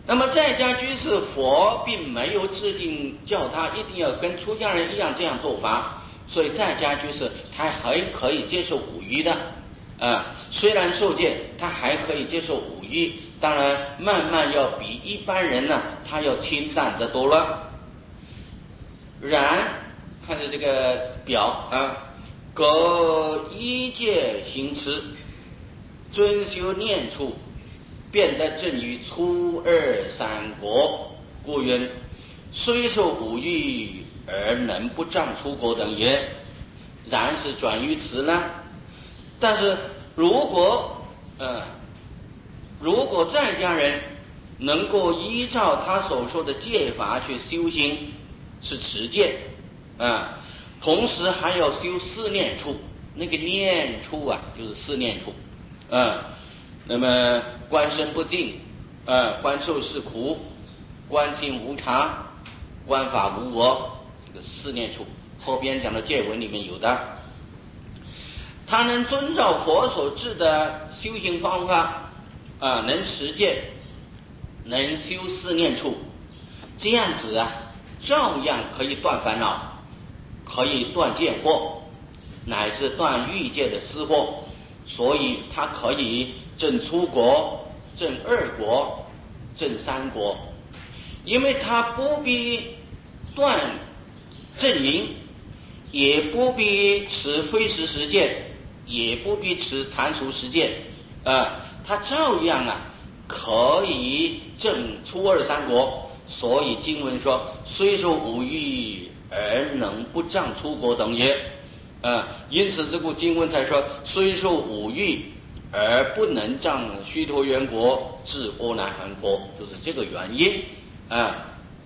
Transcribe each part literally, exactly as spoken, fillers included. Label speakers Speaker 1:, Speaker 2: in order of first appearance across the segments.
Speaker 1: 那么在家居士，佛并没有制定叫他一定要跟出家人一样这样做法，所以在家居士他还可以接受五欲的，啊，虽然受戒，他还可以接受五欲，当然慢慢要比一般人呢，他要清淡得多了。然看着这个表啊，各依戒行持，遵修念处，便得正于初二三国，故云虽受五欲而能不障出国等也。然是转于此呢，但是如果呃如果在家人能够依照他所说的戒法去修行，是持戒啊，同时还要修四念处，那个念处啊就是四念处啊，那么观身不净啊，观受是苦，观心无常，观法无我，这个四念处后边讲的戒文里面有的。他能遵照佛所制的修行方法啊，能实践，能修四念处，这样子啊，照样可以断烦恼，可以断见惑，乃至断欲界的私惑，所以他可以证出国，证二国，证三国，因为他不必断正因，也不必持非实实践，也不必持残俗实践啊，他照样啊可以证初二三国。所以经文说虽受五欲而能不障出国等也啊，因此这部经文才说虽受五欲而不能障须陀洹国至阿难含国，就是这个原因啊。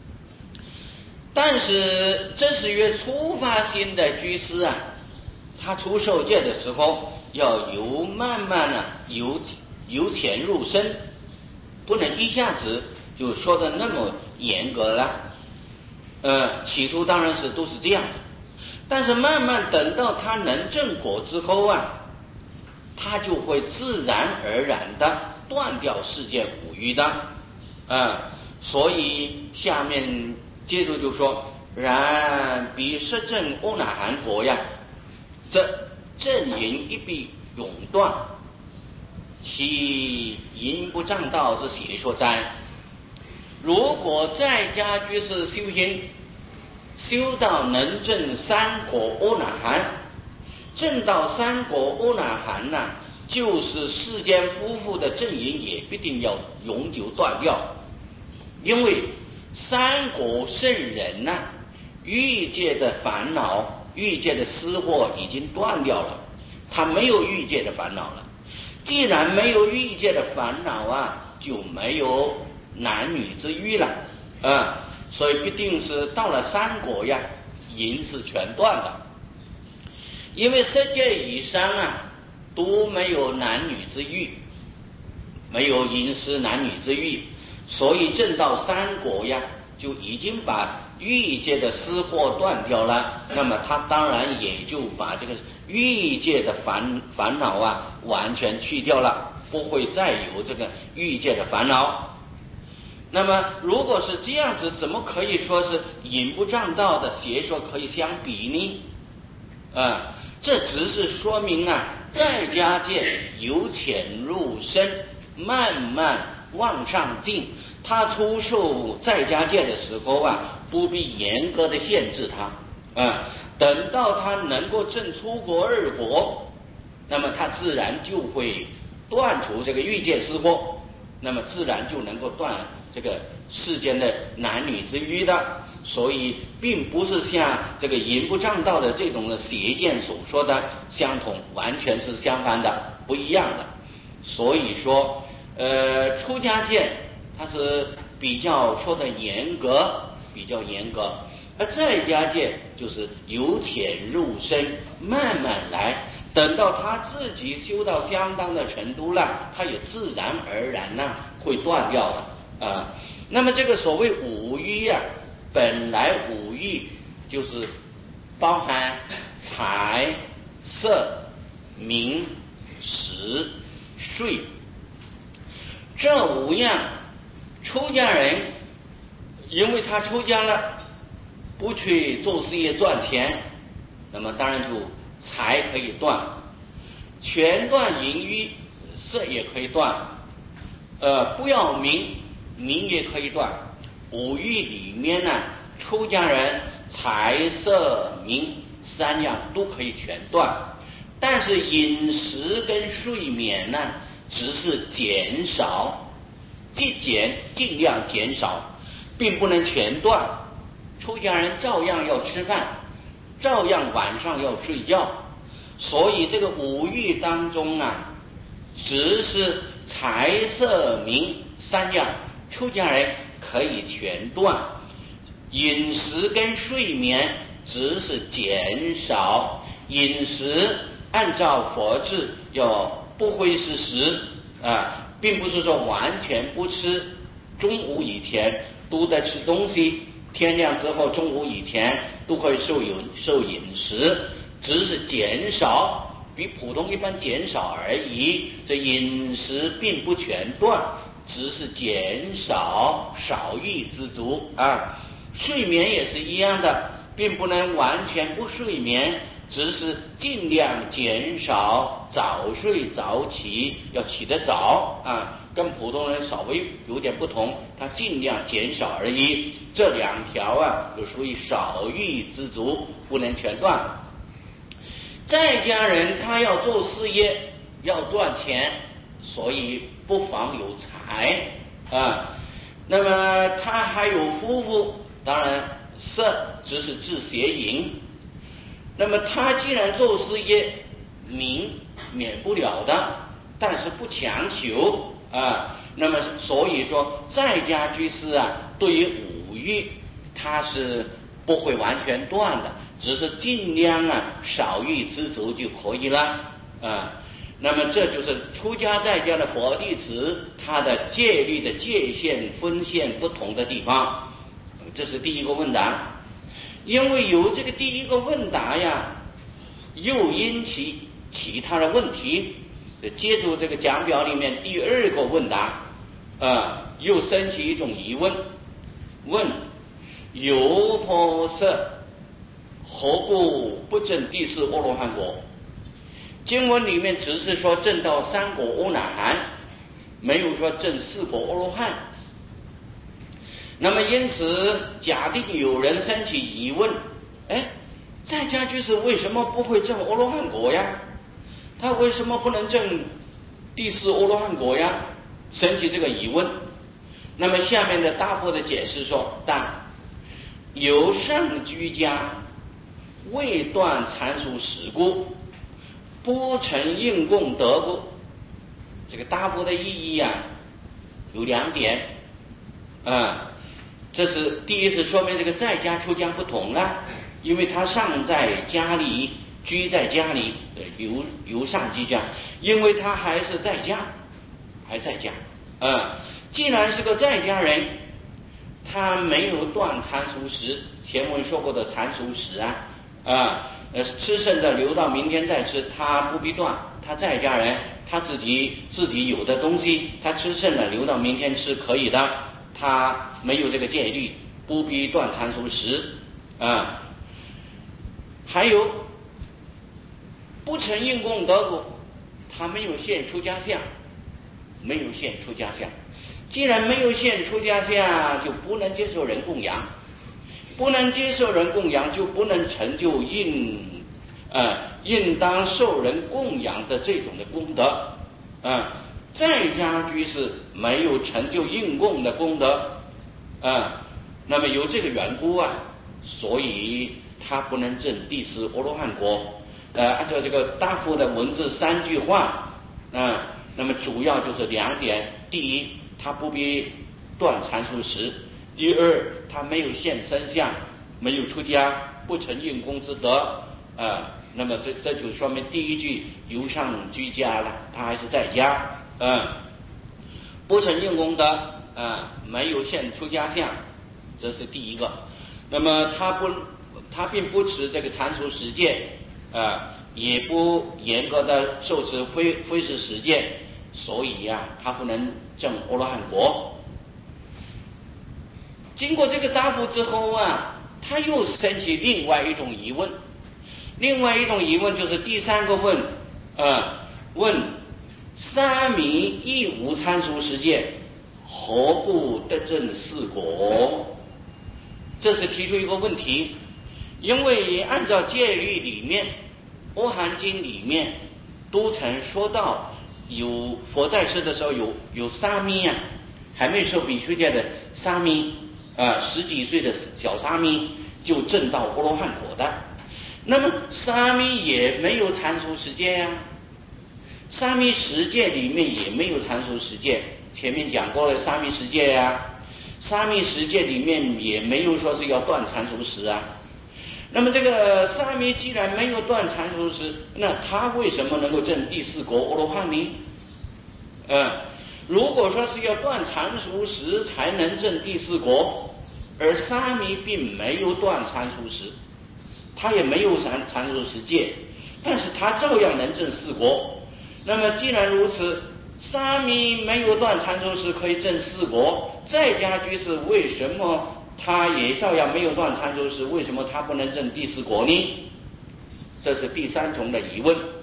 Speaker 1: 但是这是约初发心的居士啊，他初受戒的时候要由慢慢啊由由浅入深，不能一下子就说的那么严格了。呃，起初当然是都是这样的，但是慢慢等到他能正果之后啊，他就会自然而然的断掉世界五欲的啊。所以下面接着就说，然彼实证阿那含国呀，这正淫一必永断，其淫不障道之邪说哉？如果在家居士修行，修到能证三果阿那含，证到三果阿那含呢，就是世间夫妇的正淫也必定要永久断掉，因为三果圣人呢、啊，欲界的烦恼、欲界的私惑已经断掉了，他没有欲界的烦恼了。既然没有欲界的烦恼啊，就没有男女之欲了啊，所以必定是到了三果呀，淫是全断的。因为世界以上啊都没有男女之欲，没有淫湿男女之欲，所以证到三果呀，就已经把欲界的私惑断掉了，那么他当然也就把这个欲界的烦烦恼啊完全去掉了，不会再有这个欲界的烦恼。那么如果是这样子，怎么可以说是淫不障道的邪说可以相比呢？啊，这只是说明啊，在家界由浅入深，慢慢往上进。他出受在家界的时候啊，不必严格的限制他啊，等到他能够证出国二国，那么他自然就会断除这个欲界私惑，那么自然就能够断这个世间的男女之欲的。所以并不是像这个淫不障道的这种的邪见所说的相同，完全是相反的，不一样的。所以说呃，出家戒它是比较说的严格，比较严格，而在家戒就是由浅入深，慢慢来，等到他自己修到相当的程度了，他也自然而然呢会断掉的啊。那么这个所谓五欲啊，本来五欲就是包含财、色、名、食、睡这五样， 出家人，因为他出家了，不去做事业赚钱，那么当然就财可以断，全断淫欲，色也可以断，呃，不要名，名也可以断。五欲里面呢，出家人财色名三样都可以全断，但是饮食跟睡眠呢，只是减少，尽减尽量减少，并不能全断。出家人照样要吃饭，照样晚上要睡觉，所以这个五欲当中啊，只是财色名三样，出家人可以全断，饮食跟睡眠只是减少，饮食按照佛制要不荤是食啊，并不是说完全不吃，中午以前都在吃东西，天亮之后中午以前都可以受有受饮食，只是减少，比普通一般减少而已。这饮食并不全断，只是减少，少欲知足啊。睡眠也是一样的，并不能完全不睡眠，只是尽量减少，早睡早起，要起得早啊，跟普通人稍微有点不同，他尽量减少而已。这两条啊，就属于少欲知足，不能全断。在家人他要做事业，要赚钱，所以不妨有财啊。那么他还有夫妇，当然色只是治邪淫。那么他既然做事业，名免不了的，但是不强求啊。那么所以说，在家居士啊，对于五欲他是不会完全断的，只是尽量啊少欲知足就可以了啊。那么这就是出家在家的佛弟子，他的戒律的界限分线不同的地方。这是第一个问答。因为有这个第一个问答呀，又引起其他的问题，接着这个讲表里面第二个问答啊，又升起一种疑问，问有婆塞何故不证第四阿罗汉果？经文里面只是说证到三果阿那含，没有说证四果阿罗汉。那么因此，假定有人升起疑问，哎，在家居士为什么不会证阿罗汉果呀？他为什么不能证第四阿罗汉果呀？升起这个疑问。那么下面的大部的解释说，但有上居家未断阐述实故，不成应供得故。这个大部的意义啊，有两点啊。这是第一，是说明这个在家出家不同了，因为他尚在家里，居在家里，由由上居家，因为他还是在家，还在家啊。既然是个在家人，他没有断残熟食，前文说过的残熟食啊啊，呃，吃剩的留到明天再吃，他不必断。他在家人，他自己自己有的东西，他吃剩了留到明天吃可以的。他没有这个戒律，不必断残熟食啊。还有不成应供得故，他没有现出家相，没有现出家相。既然没有现出家相，就不能接受人供养，不能接受人供养，就不能成就应呃应当受人供养的这种的功德啊。在家居士没有成就应供的功德啊，那么有这个缘故啊，所以他不能证第四阿罗汉果。呃，按照这个大夫的文字三句话啊，那么主要就是两点：第一，他不必断残熟食；第二，他没有现身相，没有出家，不成应供之德啊。那么这这就说明第一句由上居家了，他还是在家。嗯，不成应供德啊，没有现出家相，这是第一个。那么他不，他并不持这个残除十戒啊，也不严格的受持非非是十戒，所以呀、啊，他不能证阿罗汉果。 经过这个答复之后啊，他又升起另外一种疑问，另外一种疑问就是第三个问，呃，问沙弥亦无参出世界，何故得证四果？这是提出一个问题，因为按照戒律里面，《阿含经》里面都曾说到，有佛在世的时候有有沙弥啊，还没受比丘戒的沙弥啊、呃，十几岁的小沙弥就证到阿罗汉果的。那么沙弥也没有参出世界呀、啊，沙弥十戒里面也没有参出世界，前面讲过了沙弥十戒呀、啊，沙弥十戒里面也没有说是要断参出识啊。那么这个沙弥既然没有断参出识，那他为什么能够证第四果阿罗汉呢？嗯，如果说是要断参出识才能证第四果，而沙弥并没有断参出识，他也没有参参出识戒，但是他照样能证四果。那么既然如此，沙弥没有断参出识可以证四果，在家居士为什么他也照样没有断参出识，为什么他不能证第四果呢？这是第三重的疑问。